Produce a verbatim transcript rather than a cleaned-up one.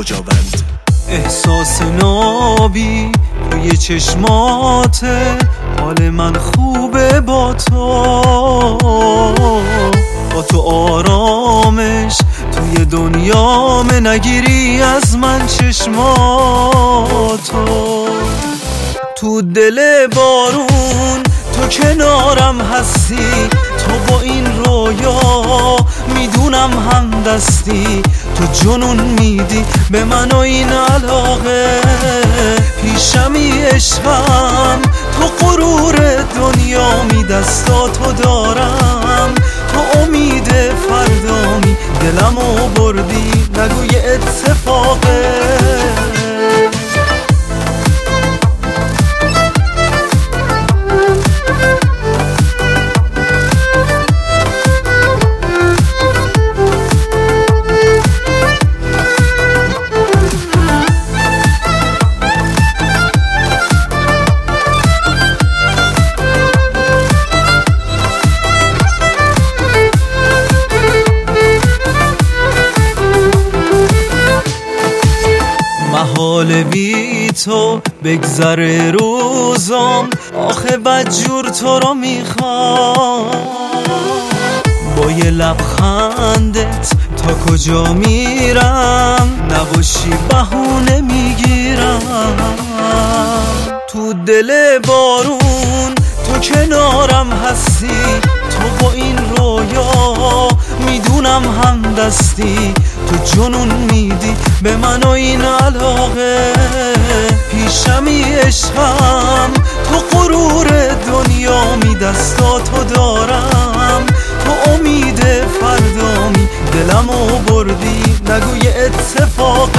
خجاوند. احساس نابی توی چشماته، حال من خوبه با تو، با تو آرامش توی دنیام، نگیری از من چشماتو. تو دل بارون تو کنارم هستی، تو با این رویا میدونم هم دستی، تو جنون میدی به من و این علاقه، پیشمی عشقم، تو غرور دنیامی، دستاتو دارم، تو امید فردامی، دلمو بردی نگوی اتفاقه. محال بی تو بگذره روزام، آخه بدجور تو رو میخوام، با یه لبخندت تا کجا میرم، نباشی بهونه میگیرم. تو دل بارون تو کنارم هستی، تو با این رویا میدونم هم دستی، تو جنون میدی به من و این علاقه، پیشمی عشقم، تو غرور دنیامی، دستاتو دارم، تو امید فردامی، دلمو بردی نگوی اتفاقه.